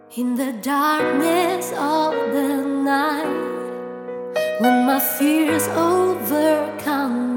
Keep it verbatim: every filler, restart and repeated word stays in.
In the darkness of the night, when my fears overcome